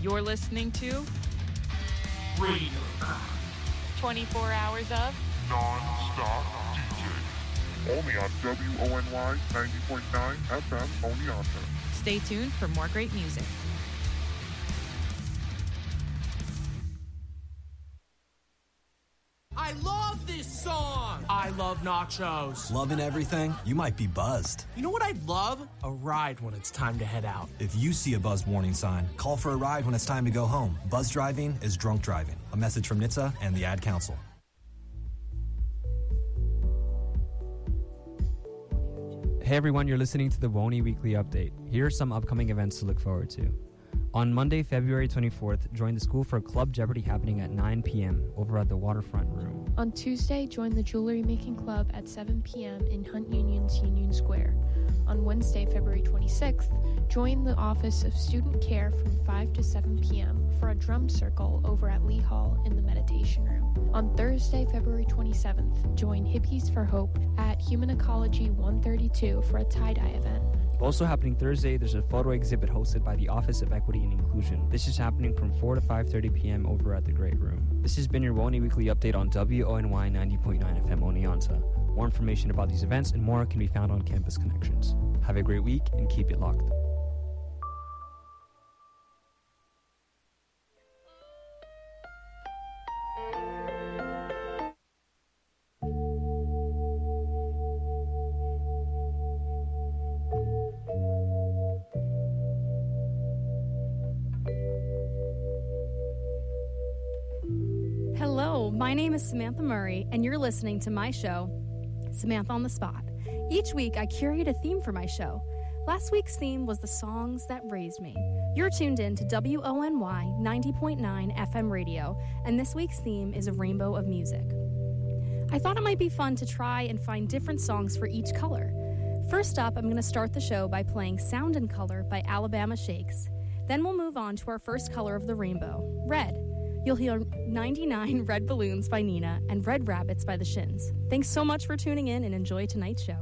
You're listening to Radio 24 hours of non-stop DJ. Only on WONY 90.9 FM Oneonta. Stay tuned for more great music. I love this song! I love nachos. Loving everything? You might be buzzed. You know what I'd love? A ride when it's time to head out. If you see a buzz warning sign, call for a ride when it's time to go home. Buzz driving is drunk driving. A message from NHTSA and the Ad Council. Hey everyone, you're listening to the WONY Weekly Update. Here are some upcoming events to look forward to. On Monday, February 24th, join the school for Club Jeopardy happening at 9 p.m. over at the Waterfront Room. On Tuesday, join the Jewelry Making Club at 7 p.m. in Hunt Union's Union Square. On Wednesday, February 26th, join the Office of Student Care from 5 to 7 p.m. for a drum circle over at Lee Hall in the Meditation Room. On Thursday, February 27th, join Hippies for Hope at Human Ecology 132 for a tie-dye event. Also happening Thursday, there's a photo exhibit hosted by the Office of Equity and Inclusion. This is happening from 4 to 5:30 p.m. over at the Great Room. This has been your WONY Weekly Update on WONY 90.9 FM Oneonta. More information about these events and more can be found on Campus Connections. Have a great week and keep it locked. Hello, my name is Samantha Murray, and you're listening to my show, Samantha on the Spot. Each week, I curate a theme for my show. Last week's theme was the songs that raised me. You're tuned in to WONY 90.9 FM radio, and this week's theme is a rainbow of music. I thought it might be fun to try and find different songs for each color. First up, I'm going to start the show by playing Sound and Color by Alabama Shakes. Then we'll move on to our first color of the rainbow, red. You'll hear 99 Red Balloons by Nina and Red Rabbits by the Shins. Thanks so much for tuning in and enjoy tonight's show.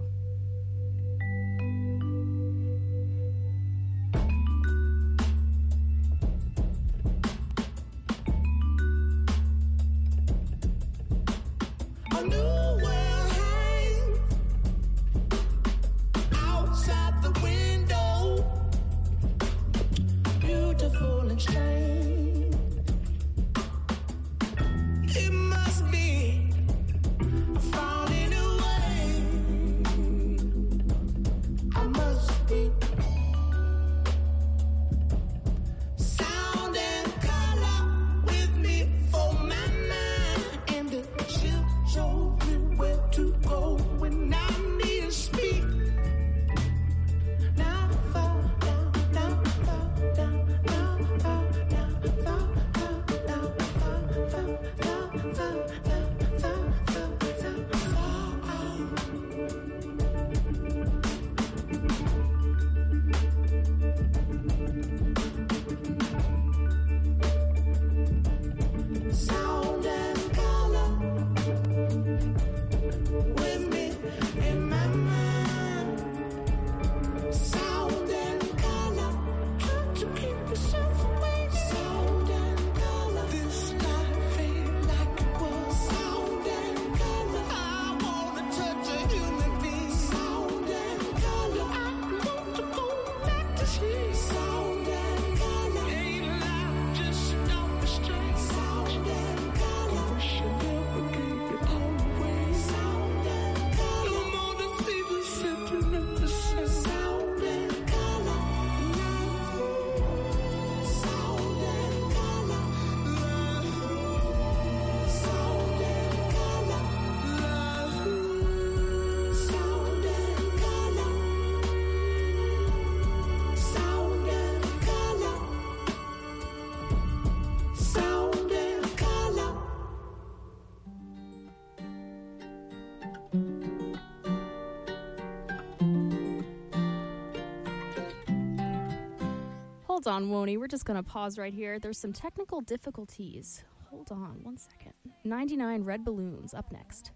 Hold on, Woney. We're just going to pause right here. There's some technical difficulties. Hold on 1 second. 99 Red Balloons up next.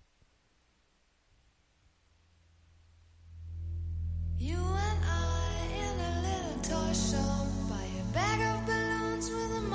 You and I in a little toy shop, buy a bag of balloons with a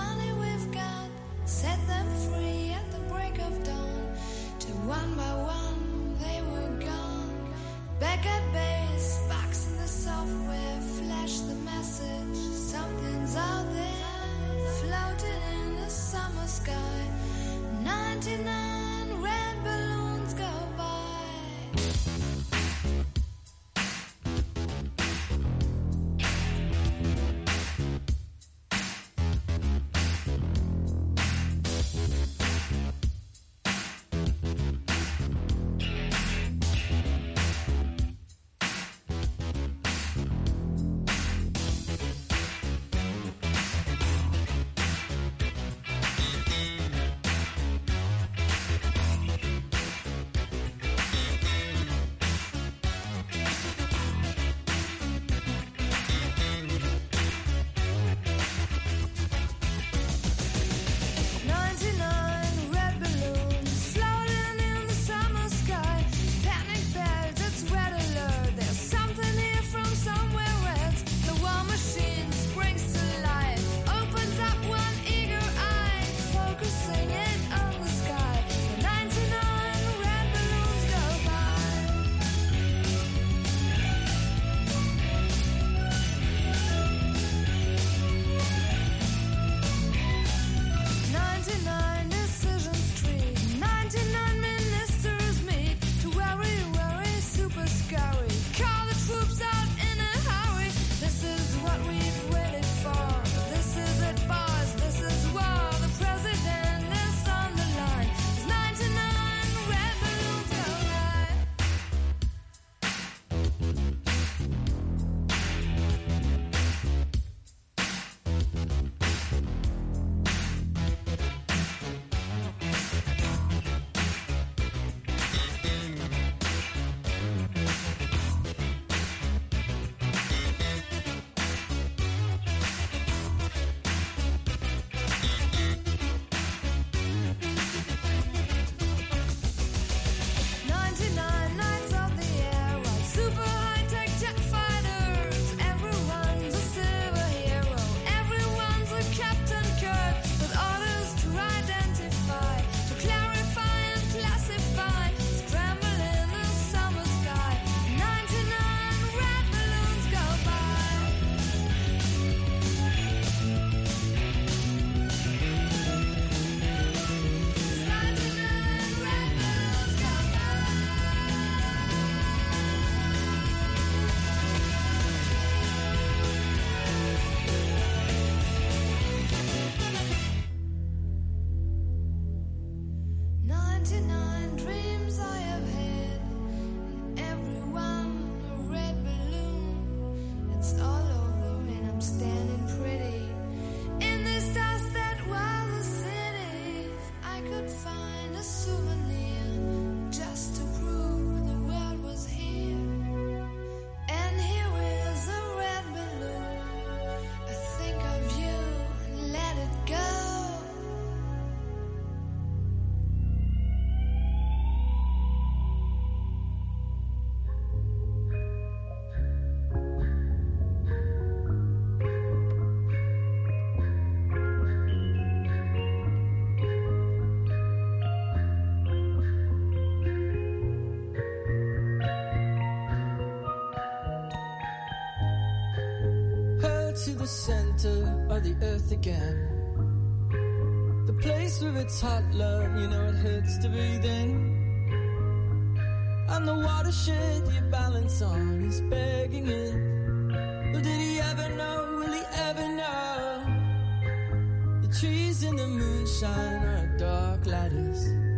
To the center of the earth again, the place where it's hot, love, you know it hurts to breathe in, and the watershed you balance on is begging it. Well, did he ever know, will he ever know, the trees in the moonshine are dark ladders,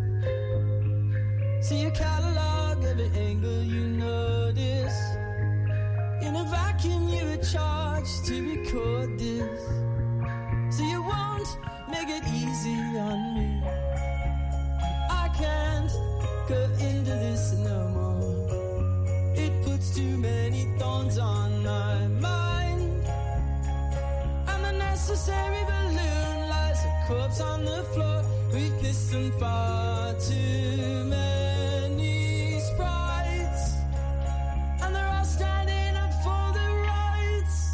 see a catalog every angle you notice. In a vacuum you were charged to record this, so you won't make it easy on me. I can't go into this no more. It puts too many thorns on my mind, and the necessary balloon lies a corpse on the floor. We've kissed some far too many sprites, and they're all standing for the rights.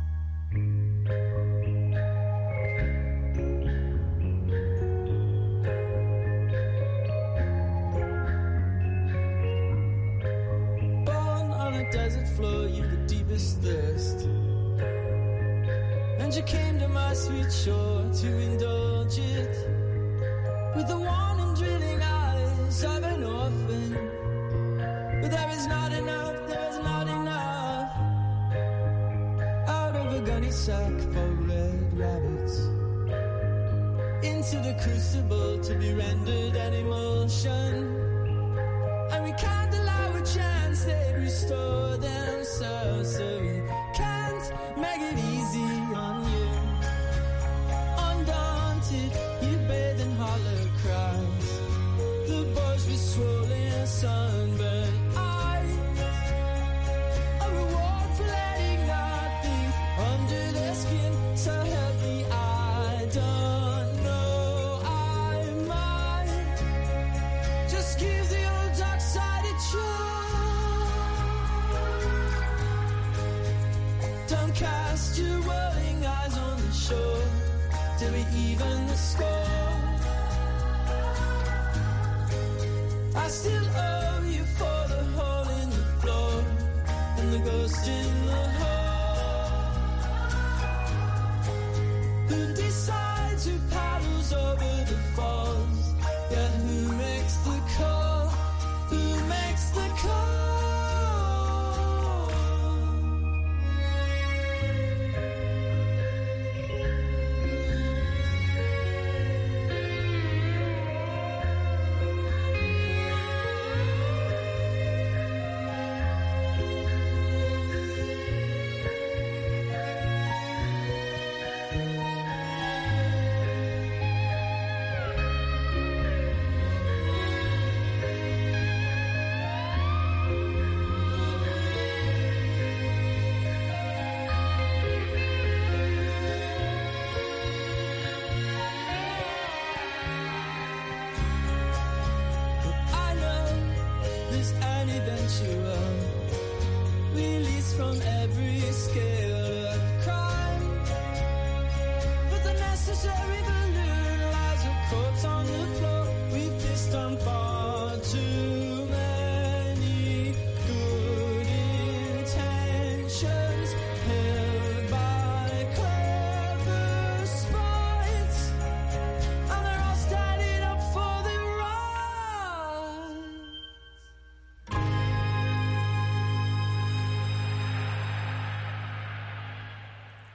Born on a desert floor, you've the deepest thirst, and you came to my sweet shore to indulge it with the warning, drilling eyes of an orphan. But there is not enough, there is not enough out of a gunny sack for red rabbits, into the crucible to be rendered an emulsion, and we can't allow a chance they'd restore themselves, so we can't make it easy on you. Undaunted, you bathe in hollow cries, the boys with swollen sunburn eyes, a reward for letting nothing under their skin. So help me, I don't know, I might just give the old dark side a try. Don't cast your rolling eyes on the shore till we even the score. I still owe you for the hole in the floor and the ghost in the hole. Who decides who paddles over the falls? Yeah, who makes the call? Who makes the call?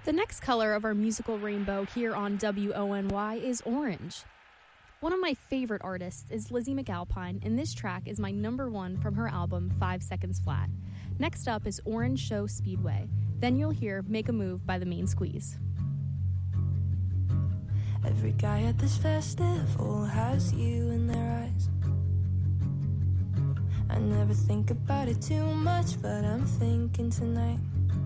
The next color of our musical rainbow here on WONY is orange. One of my favorite artists is Lizzie McAlpine, and this track is my number one from her album 5 Seconds Flat. Next up is Orange Show Speedway. Then you'll hear Make a Move by The Main Squeeze. Every guy at this festival has you in their eyes. I never think about it too much, but I'm thinking tonight.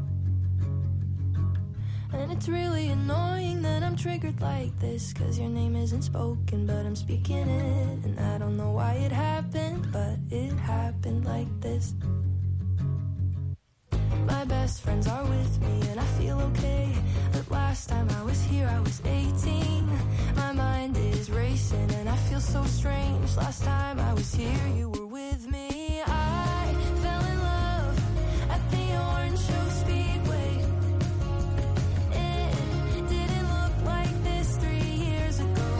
And it's really annoying that I'm triggered like this, 'cause your name isn't spoken, but I'm speaking it. And I don't know why it happened, but it happened like this. My best friends are with me and I feel okay, but last time I was here I was 18. My mind is racing and I feel so strange. Last time I was here you were with me. I fell in love at the Orange Show Speedway. It didn't look like this 3 years ago.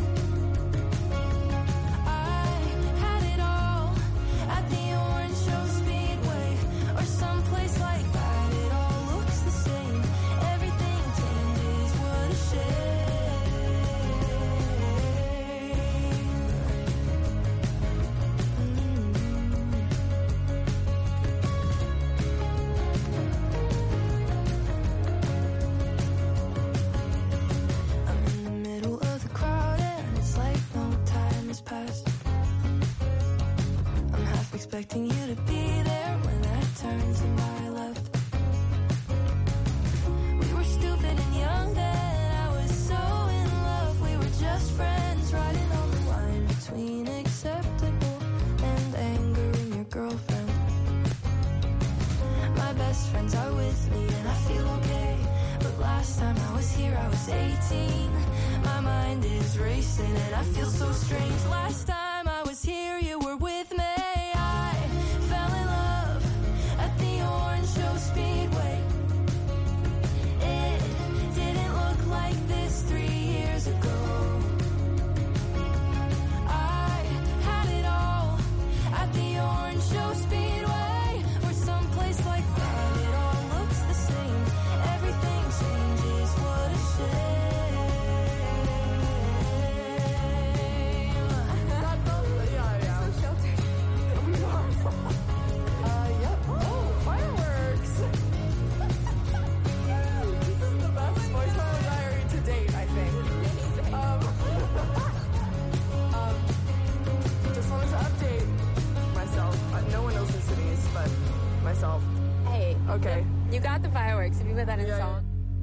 I had it all at the Orange Show Speedway, or someplace like that. It all looks the same. Everything changes. What a shame. I'm in the middle of the crowd and it's like no time has passed. I'm half expecting you to be there when I turn to my left. We were stupid and young then. I was so in love. We were just friends, riding on the line between acceptable and angering your girlfriend. My best friends are with me and I feel okay, but last time I was here I was 18. My mind is racing and I feel so strange. Last time I was here you were with me. I fell in love at the Orange Show Speedway. It didn't look like this 3 years ago. I had it all at the Orange Show Speedway, or someplace like that. It all looks the same. Everything changes. What a shame. Yep. Oh, fireworks. This is the best Voice Memo Diary to date, I think. Just wanted to update myself. No one knows who City is, but myself. Hey. Okay. You got the fireworks. If you put that in the song.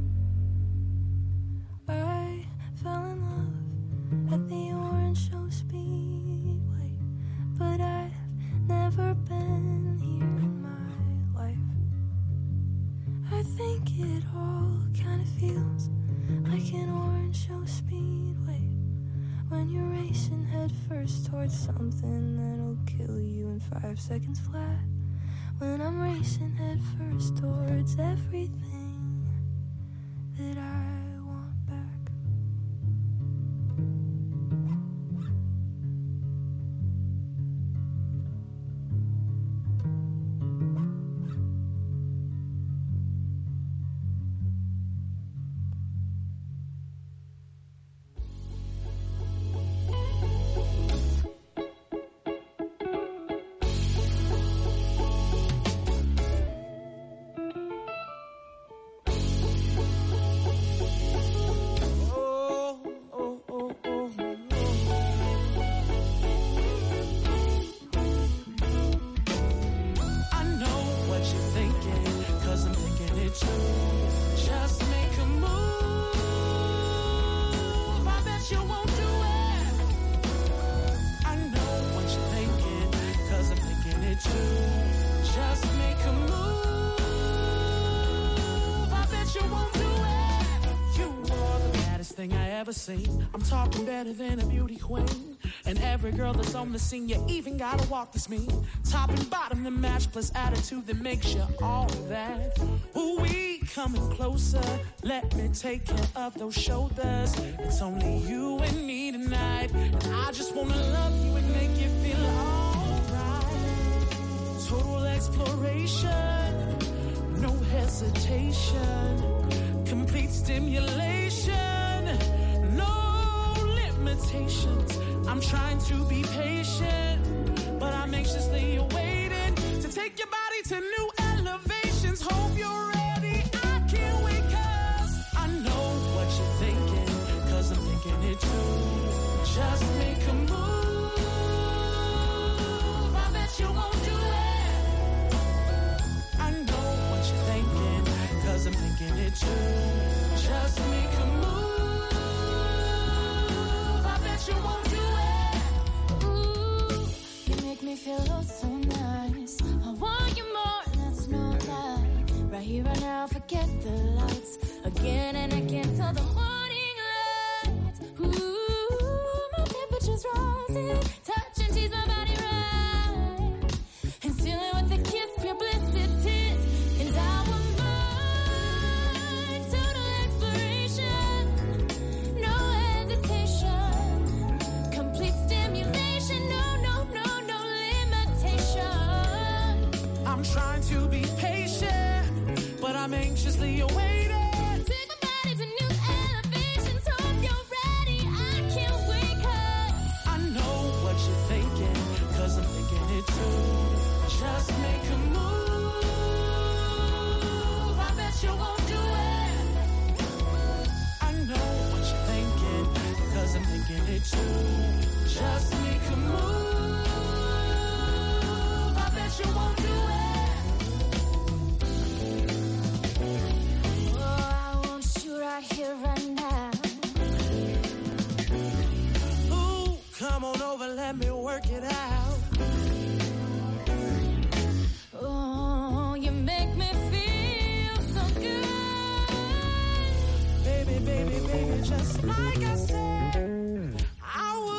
I fell in love at the Orange Show Speedway, but I've never been here in my life. I think it all kind of feels like an Orange Show Speedway, when you're racing head first towards something that'll kill you in 5 seconds flat. When I'm racing head first towards everything that I want back. I know what you're thinking, 'cause I'm thinking it too. Just make a move. I bet you won't do it. I know what you're thinking, 'cause I'm thinking it too. Just make a move. I bet you won't do it. You are the baddest thing I ever seen. I'm talking better than a beauty queen. And every girl that's on the scene, you even gotta walk this mean. Top and bottom the match, plus attitude that makes you all that. Ooh, we coming closer. Let me take care of those shoulders. It's only you and me tonight. And I just wanna love you and make you feel alright. Total exploration, no hesitation. Complete complete stimulation, no limitations. I'm trying to be patient, but I'm anxiously awaiting to take your body to new elevations. Hope you're ready. I can't wait, 'cause I know what you're thinking, 'cause I'm thinking it too. Just make a move. I bet you won't do it. I know what you're thinking, 'cause I'm thinking it too. Just make a move. I bet you won't do it. Ooh, you make me feel oh so nice. I want you more, that's no lie. Right here, right now, forget the lights. Again and again till the morning light. Ooh, my temperature's rising. Touch and tease my body right. And stealing with a kiss, pure bliss it is. And I will mind total exploration. No hesitation. Complete stimulation. No limitation. I'm trying to be patient, but I'm anxiously awaiting. Take my body to new elevations. Hope you're ready. I can't wait, 'cause I know what you're thinking, 'cause I'm thinking it too. Just make a move. I bet you won't do it. I know what you're thinking, 'cause I'm thinking it too. Just make a move. I bet you won't do it. oh, I want you right here, right now. Ooh, come on over, let me work it out. Oh, you make me feel so good. Baby, baby, baby, just like I said I would.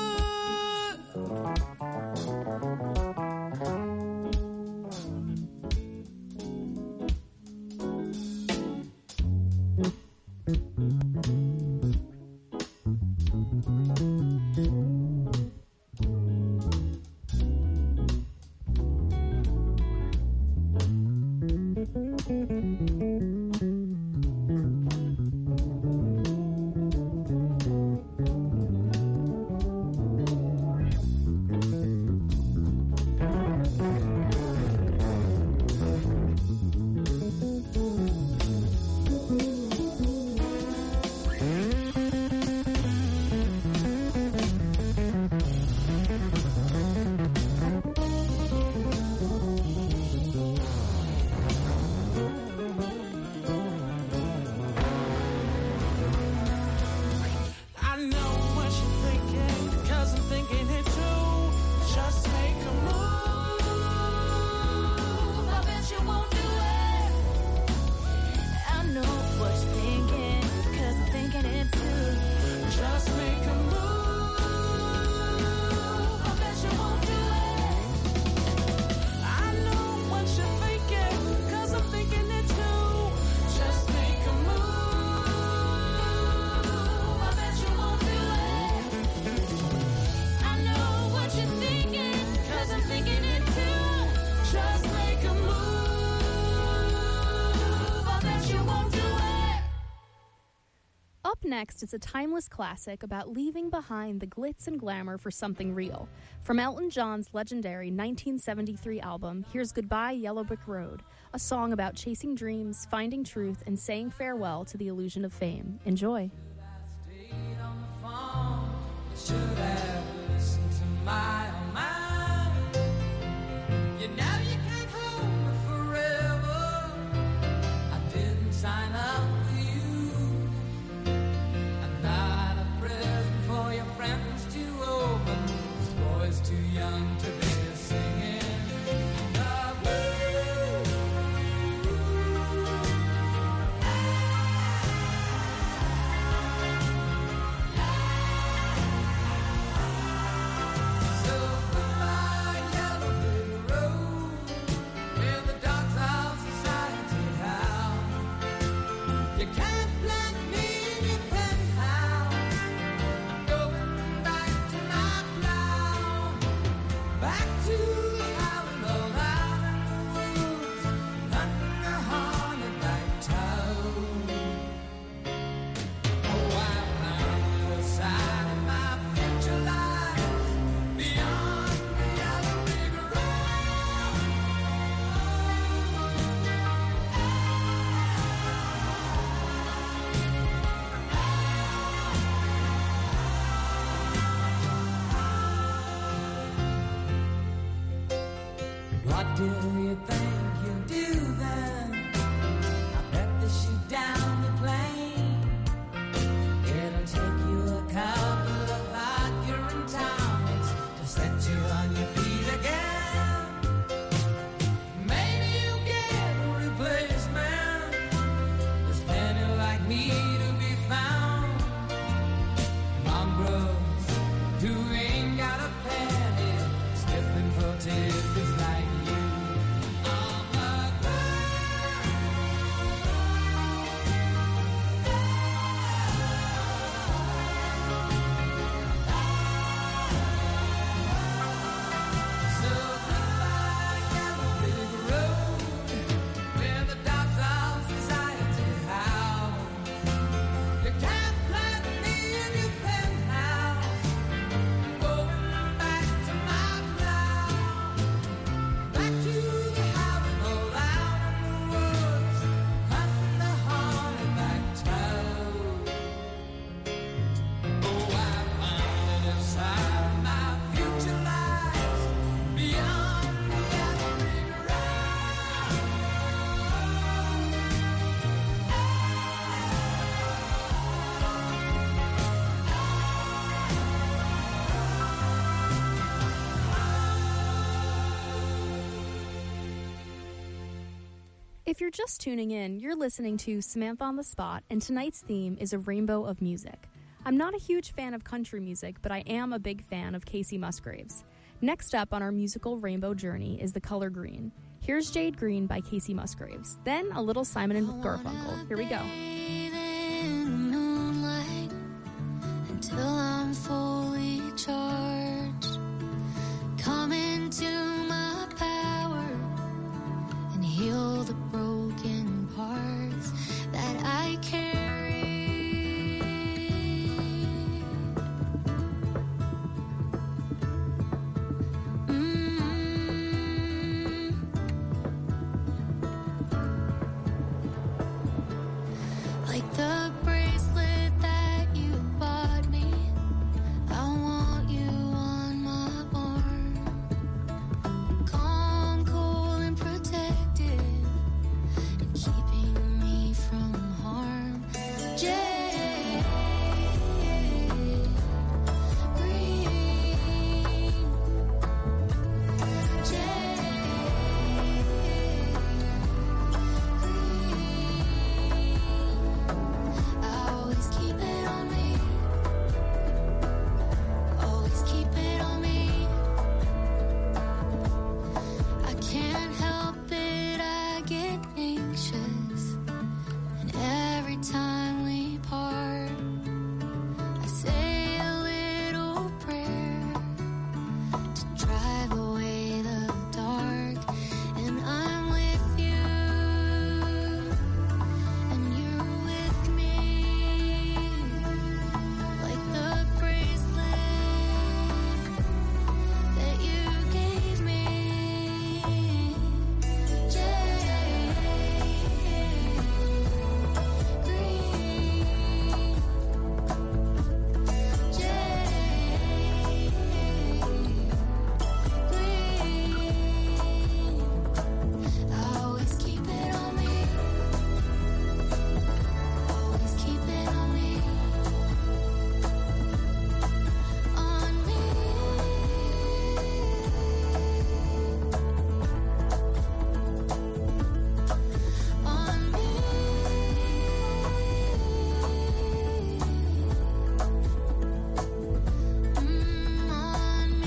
I know what you're thinking, 'cause I'm thinking it too. Just make a move. I bet you won't do it. I know what you're thinking, 'cause I'm thinking it too. Just make a move. I bet you won't do it. I know what you're thinking, 'cause I'm thinking it too. Just make a move. I bet you won't do it. I know what you're thinking, 'cause I'm thinking it too. Just make a move. I bet you won't do it. Up next is a timeless classic about leaving behind the glitz and glamour for something real. From Elton John's legendary 1973 album, here's Goodbye Yellow Brick Road, a song about chasing dreams, finding truth, and saying farewell to the illusion of fame. Enjoy. Should have listened to my own mind. You know you can't hold me forever. I didn't sign up for you. I'm not a present for your friends to open. This boy's too young to be singing the blues. So goodbye, yellow brick road. If you're just tuning in, you're listening to Samantha on the Spot, and tonight's theme is a rainbow of music. I'm not a huge fan of country music, but I am a big fan of Kacey Musgraves. Next up on our musical rainbow journey is The Color Green. Here's Jade Green by Kacey Musgraves. Then a little Simon and Garfunkel. Here we go. In the moonlight until I'm fully charged. Come into my power and heal the broken parts that I carry. Like the bracelet that you bought me, I want you on my arm. Calm, cool, and protected, and keeping me from harm. Jade green, Jade I always keep it on me. Always keep it on me. I can't help it, I get anxious. And every time we part, I say a little prayer to drive away the dark. And I'm with you, and you're with me, like the bracelet that you gave me. Jade green, Jade green. I always keep it on me. Always keep it on me. On me. On me. On me.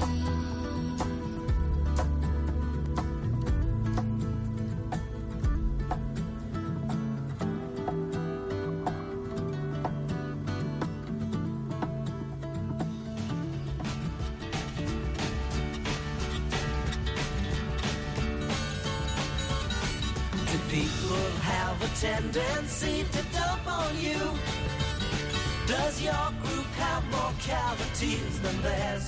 Do people have a tendency to dump on you? Does your group have more cavities than theirs?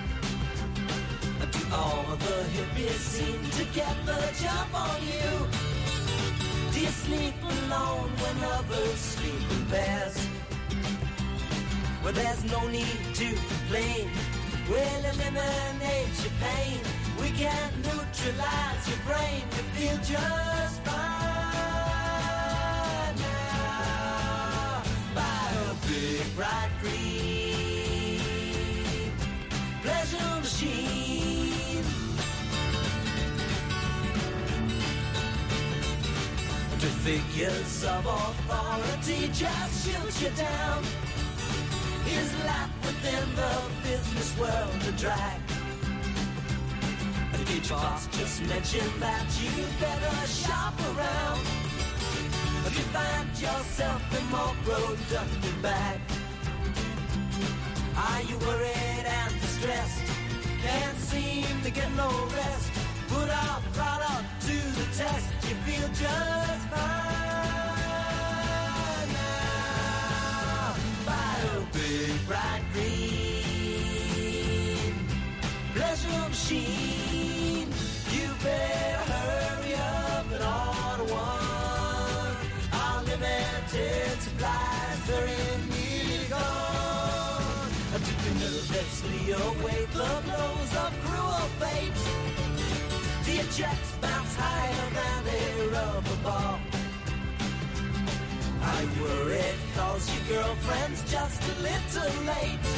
Do all of the hippies seem to get the jump on you? Do you sleep alone when others sleep in pairs? Well, there's no need to complain. We'll eliminate your pain. We can neutralize your brain. You feel just fine now. By a big bright green pleasure machine. The figures of authority just shoot you down. Is life within the business world a drag? Did your boss just mention that you better shop around? If you find yourself in more productive bag, are you worried and distressed? Can't seem to get no rest. Put our product to the test. You feel just fine now. Buy a big bright green pleasure machine. You better hurry up and order one. Our limited supplies, they're in nearly gone. Do you nervously await the blows of cruel fate? Do your checks bounce higher than a rubber ball? Are you worried cause your girlfriend's just a little late?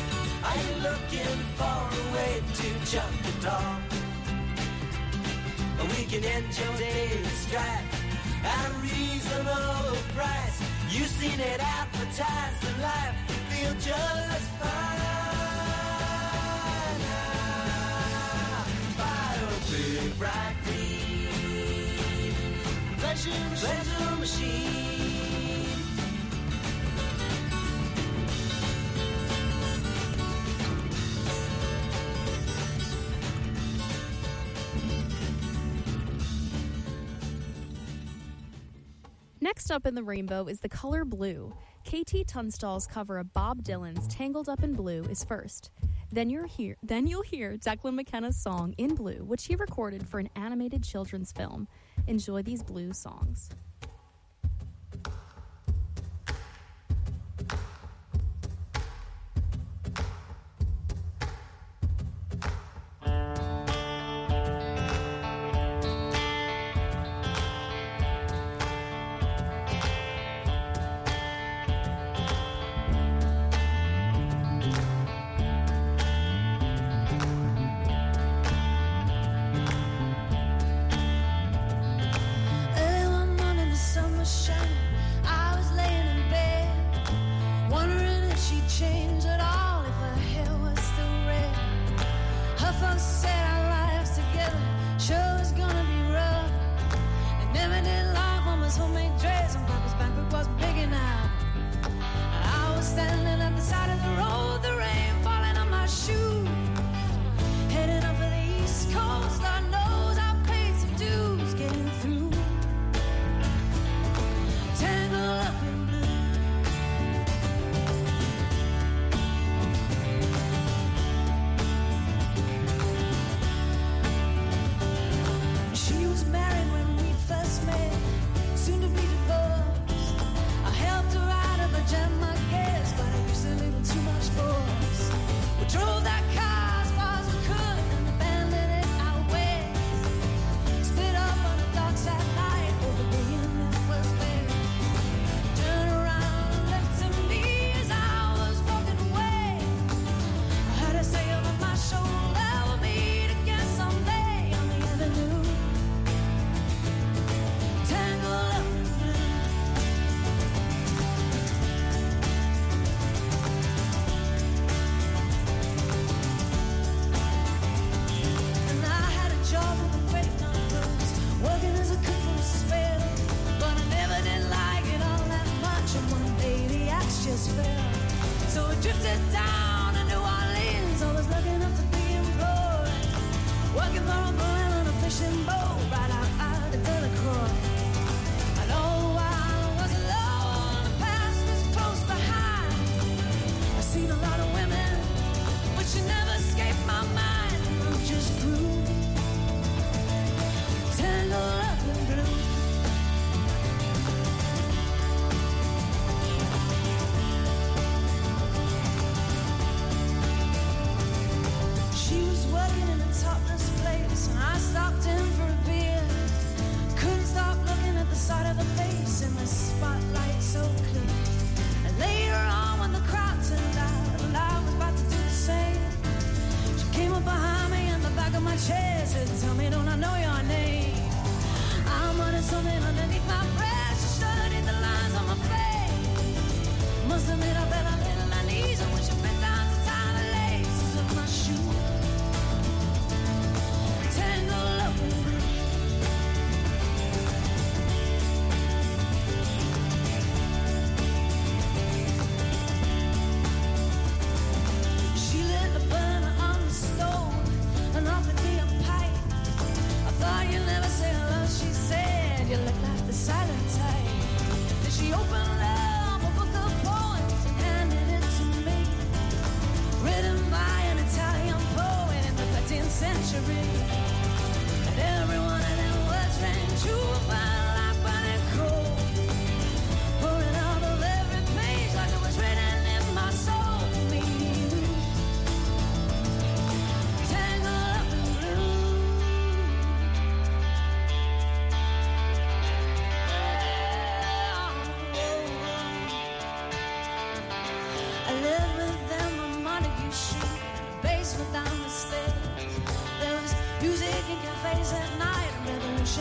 Are you looking for a way to chuck the dog? We can end your day with strife at a reasonable price. You've seen it advertised in life. You feel just fine now. By a big bright green pleasure machine. Next up in the rainbow is the color blue. KT Tunstall's cover of Bob Dylan's Tangled Up in Blue is first. Then you'll hear Declan McKenna's song In Blue, which he recorded for an animated children's film. Enjoy these blue songs. She opened up a book of poems and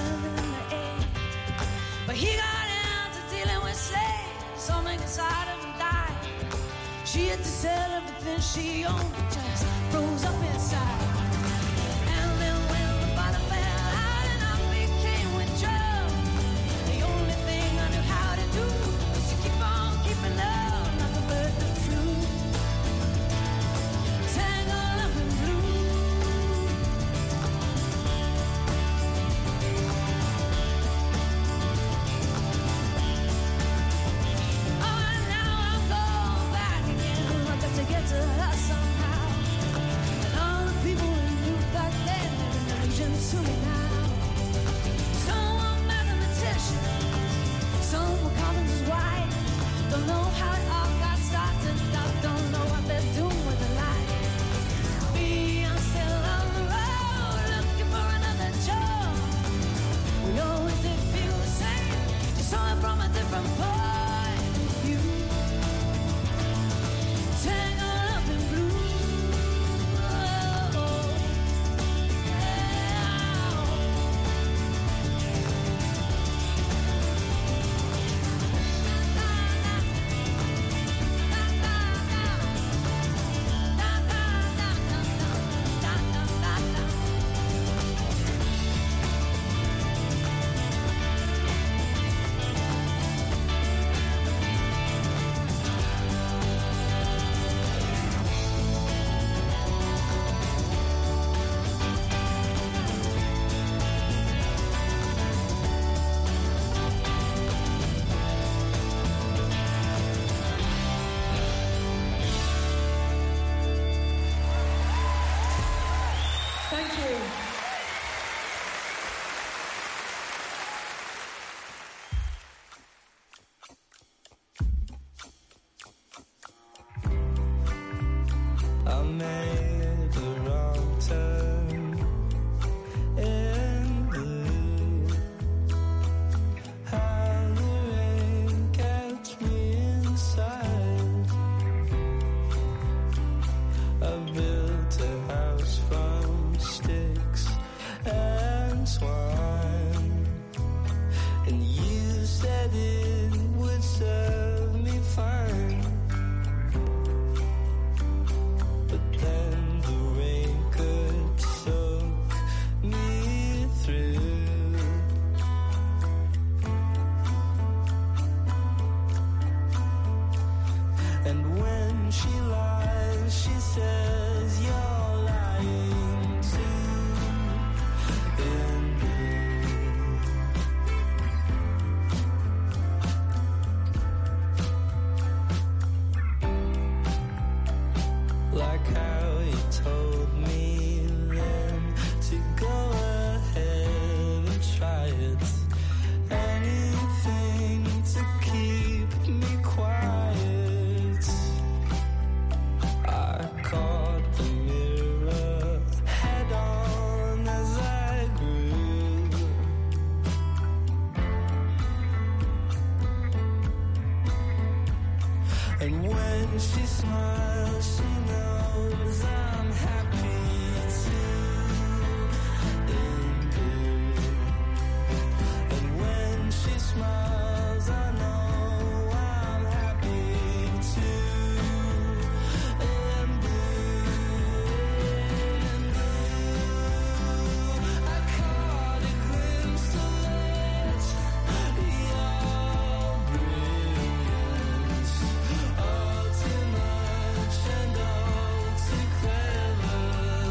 in the air. But he got into dealing with slaves, something inside of him died. She had to sell everything she owned, just froze up inside. And then when the bottom fell out and I became withdrawn, the only thing I knew how to do was to keep on keeping up, not to hurt the truth. Tangled up in blue. Oh, and now I'm going back again. I've got to get to her somehow. And all the people who knew back then, they're in illusion to me now. Some were mathematicians, some were carpenters' wives. Don't know how it all got started, I don't know what they're doing with their life. Me, I'm still on the road, looking for another job. We always did feel the same, just saw it from a different point of view. Tangled up in blue. Thank you. I made the wrong turn in blue. How the rain kept me inside. I built a house from sticks and twine, and you said it would serve me fine. But then the rain could soak me through. And when she lies, she says you're lying too. In blue. Like how you told me then to go ahead and try it. Anything to keep me quiet. I caught the mirror head on as I grew. And when she smiles, she knows I'm happy too. In blue. And when she smiles, I know I'm happy too. In blue. In blue. I caught a glimpse of it. Your brilliance. All too much and all too clever.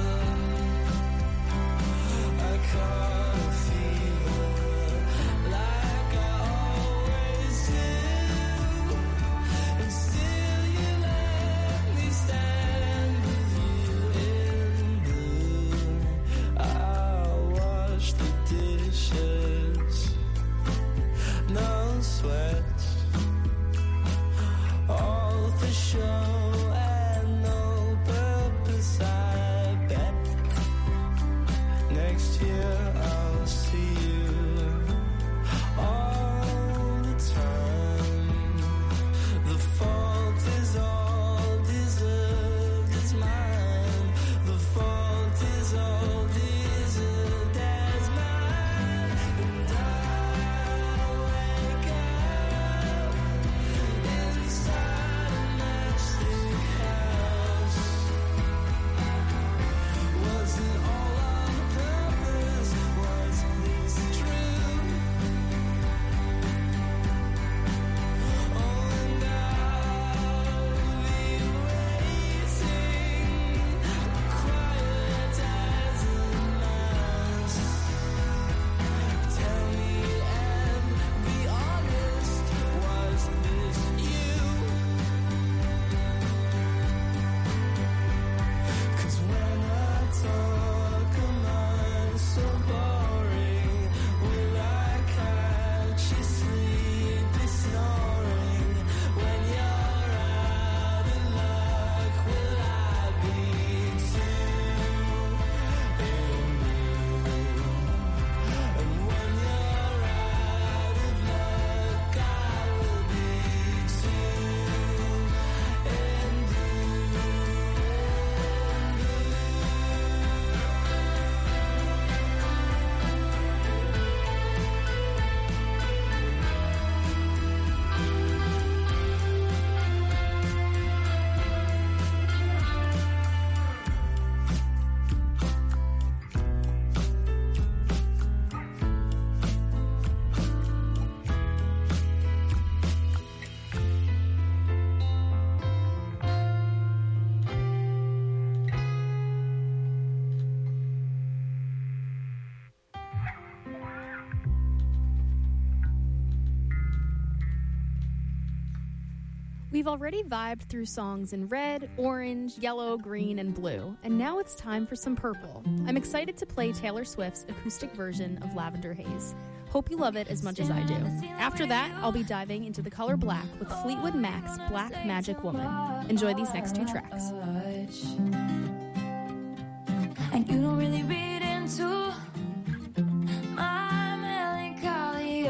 We've already vibed through songs in red, orange, yellow, green, and blue, and now it's time for some purple. I'm excited to play Taylor Swift's acoustic version of Lavender Haze. Hope you love it as much as I do. After that, I'll be diving into the color black with Fleetwood Mac's Black Magic Woman. Enjoy these next two tracks. And you don't really read into my melancholy.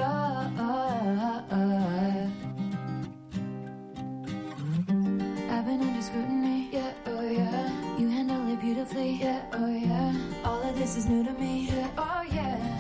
I've been under scrutiny, yeah, oh yeah. You handle it beautifully, yeah, oh yeah. All of this is new to me, yeah, oh yeah.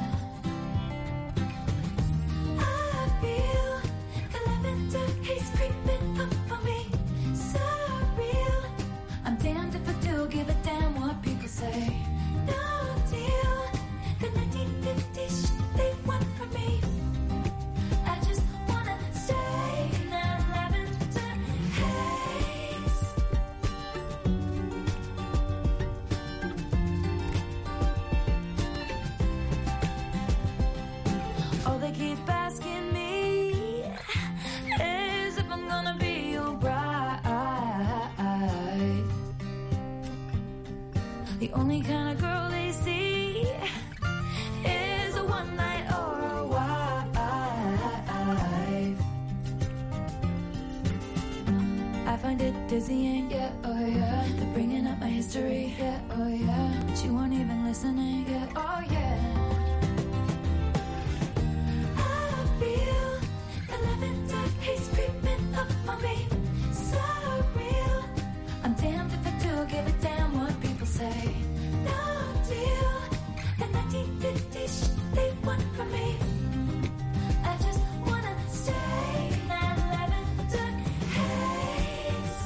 I feel the lavender haze creeping up on me, so real. I'm damned if I do give a damn what people say. No deal, the 1950s they want from me. I just wanna stay in that lavender haze. All they keep asking me is if I'm gonna be your bride. The only kind of girl they see is a one night or a wife. I find it dizzying, yeah, oh yeah. They're bringing up my history, yeah, oh yeah. But you weren't even listening, yeah, oh yeah. I feel the lavender haze creeping up on me, so real. I'm damned if I do give a damn what people say. No deal, the 1950s they want from me. I just wanna stay in that lavender haze.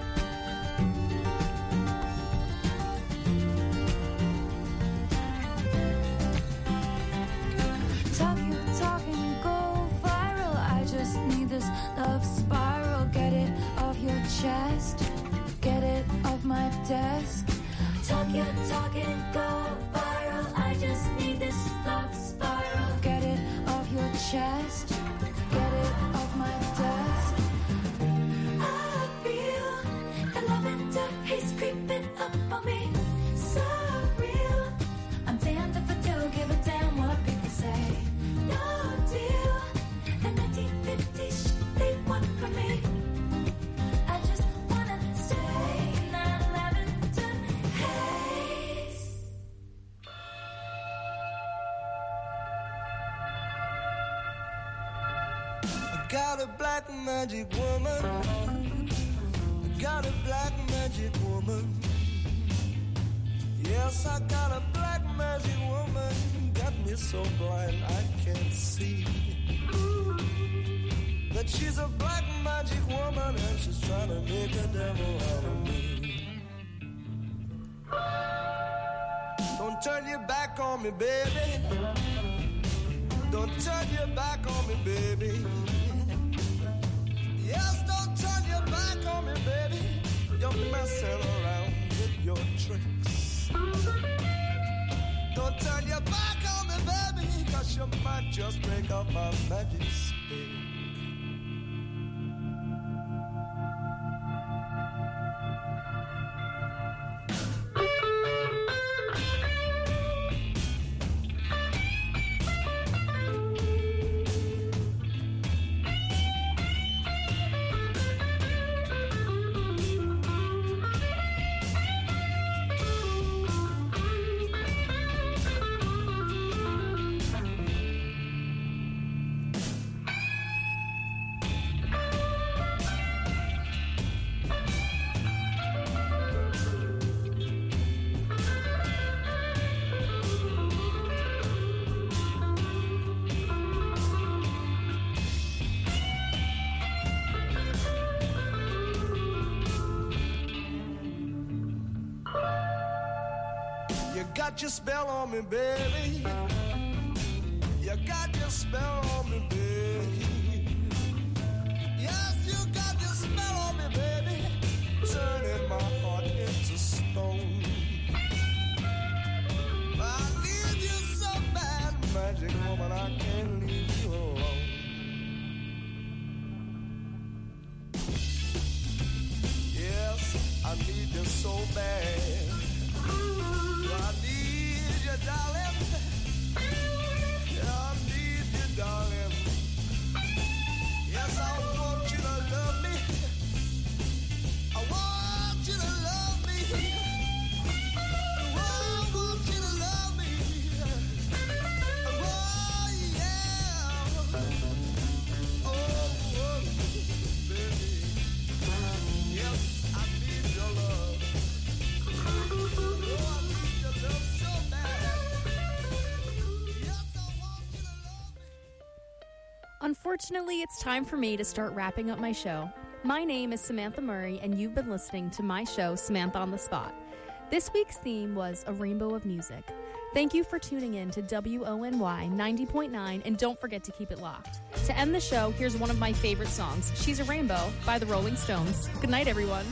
Talk and go viral. I just need this love spiral. Get it off your chest, get it off my desk. Talk and go viral. I just need this love spiral. Get it off your chest, get it off my desk. I feel the lavender haze creeping up on me, so real. I'm damned if I do give a damn what people say. No deal, the 1950s they want from me. I just wanna stay in that lavender haze. I got a black magic woman. I got a black magic woman. Yes, I got a black magic woman. Got me so blind I can't see that she's a black magic woman and she's trying to make a devil out of me. Don't turn your back on me, baby. Don't turn your back on me, baby. Yes, don't turn your back on me, baby. You're messing around with your tricks. Don't turn your back on me, baby, 'cause you might just break up my magic stick. Got your spell on me, baby. You got your spell on me, baby. Yes, you got your spell on me, baby. Turning my heart into stone. I need you so bad, magic woman, I can't leave you alone. need you so bad. I need you, darling. I need you, darling. Yes, I want you to love me. I want you to love me. I want you to love me. Oh, yeah. Oh, baby. Yes, I need your love. Oh, I need your love so bad. Yes, I want you to love me. Unfortunately, it's time for me to start wrapping up my show. My name is Samantha Murray, and you've been listening to my show, Samantha on the Spot. This week's theme was A Rainbow of Music. Thank you for tuning in to WONY 90.9, and don't forget to keep it locked. To end the show, here's one of my favorite songs, She's a Rainbow by the Rolling Stones. Good night, everyone.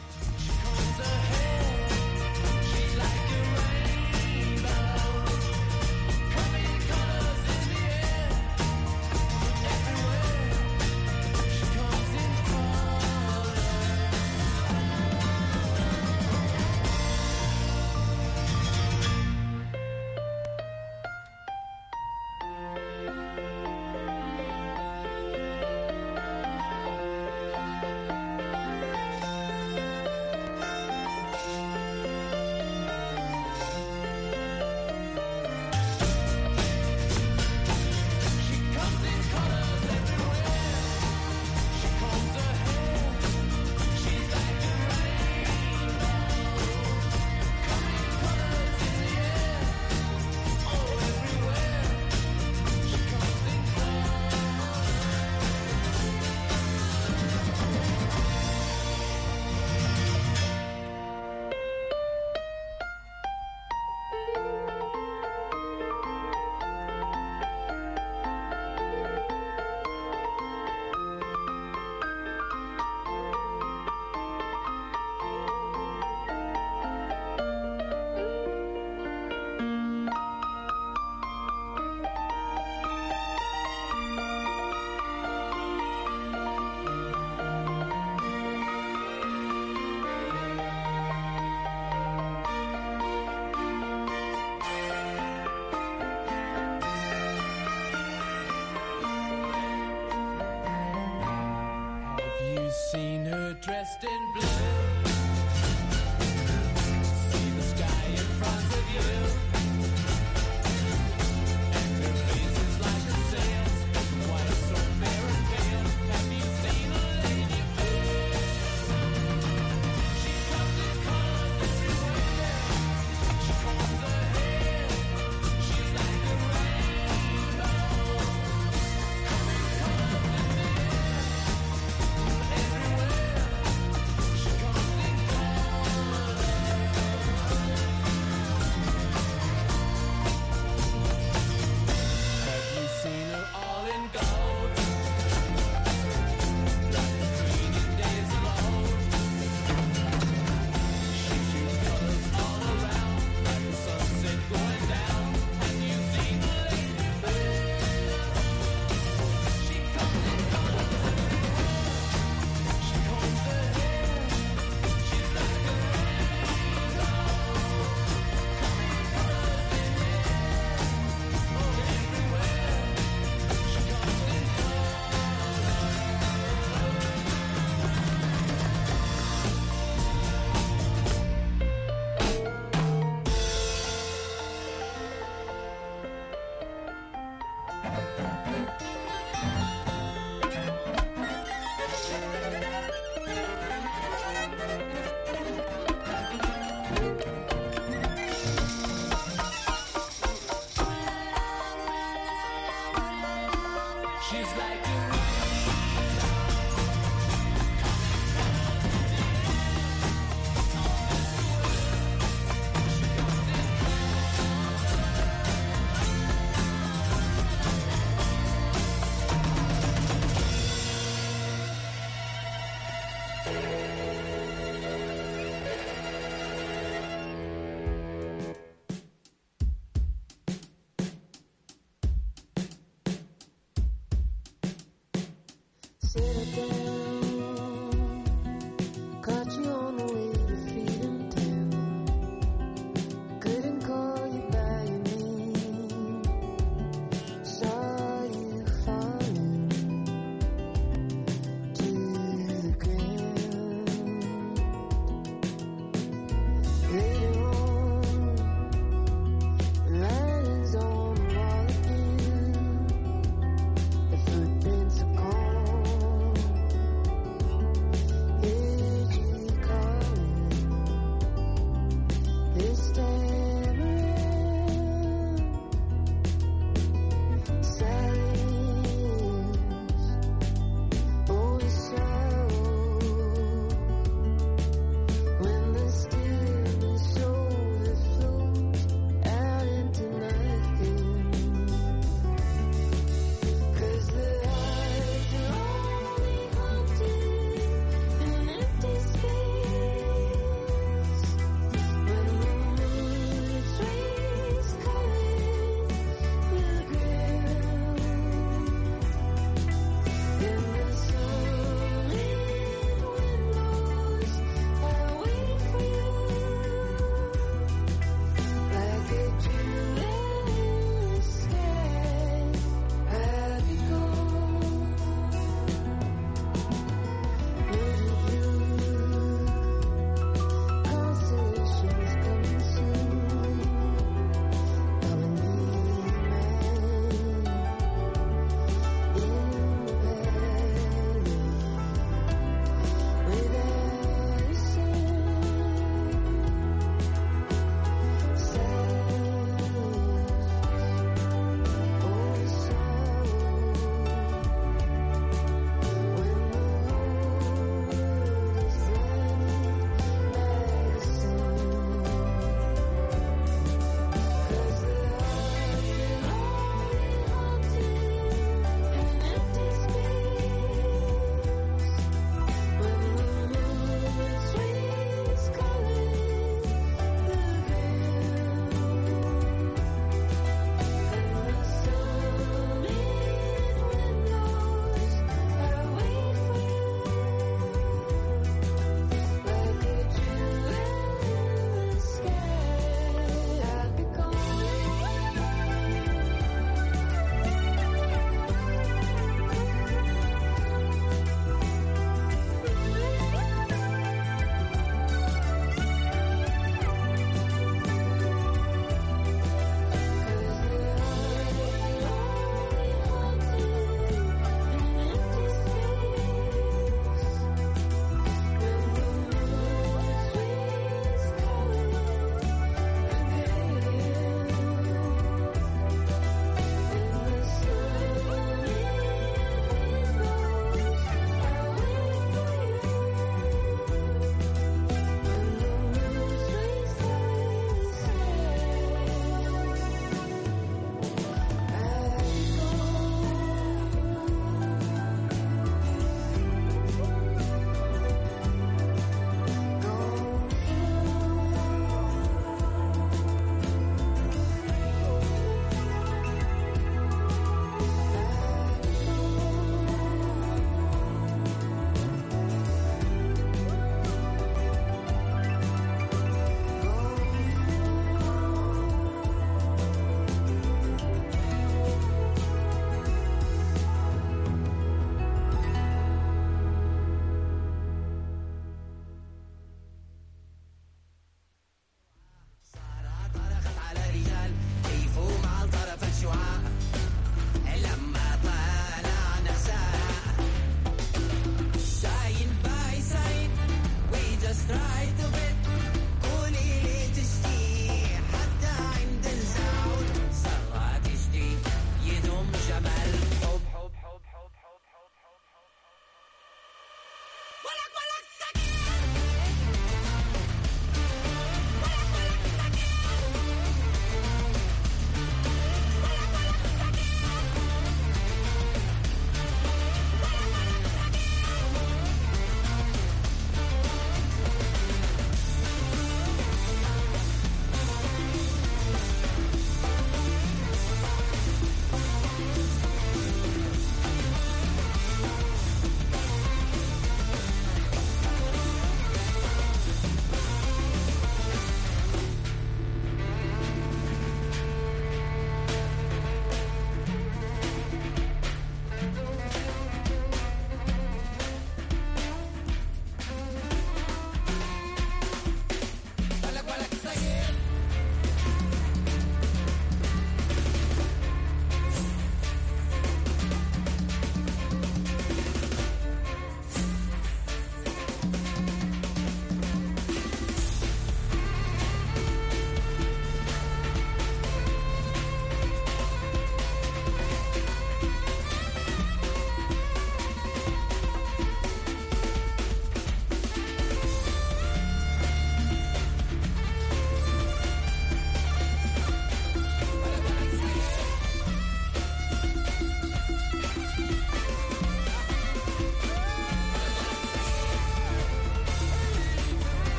Seen her dressed in blue. See the sky in front of you. And her face is like a sail, spoken white, so fair and pale. Have you seen a lady fair? She comes in colors everywhere. She combs her hair. She's like a rainbow. Coming colors in the air.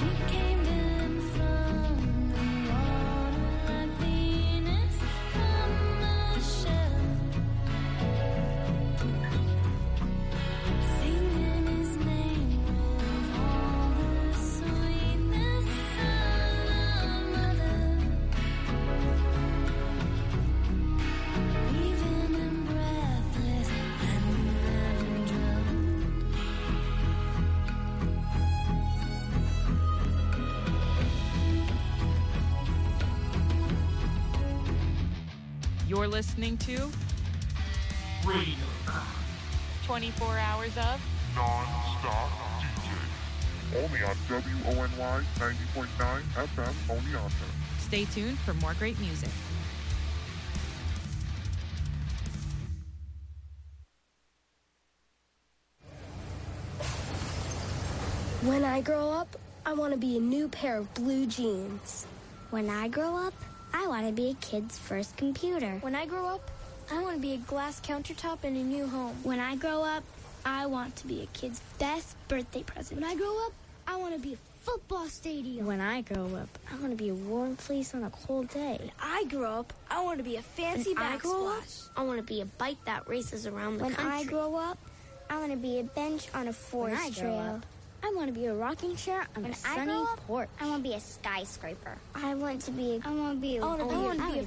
She came in from the water like Venus from a shell, singing his name with all the sweetness of a mother, leaving him breathless and then drowned. You're listening to Radio 24 hours of non-stop DJ. Only on WONY 90.9 FM Oneonta. Stay tuned for more great music. When I grow up, I want to be a new pair of blue jeans. When I grow up, I want to be a kid's first computer. When I grow up, I want to be a glass countertop in a new home. When I grow up, I want to be a kid's best birthday present. When I grow up, I want to be a football stadium. When I grow up, I want to be a warm fleece on a cold day. When I grow up, I want to be a fancy backsplash. I want to be a bike that races around the country. When I grow up, I want to be a bench on a forest trail. I want to be a rocking chair on a sunny porch. I want to be a skyscraper. I want to be a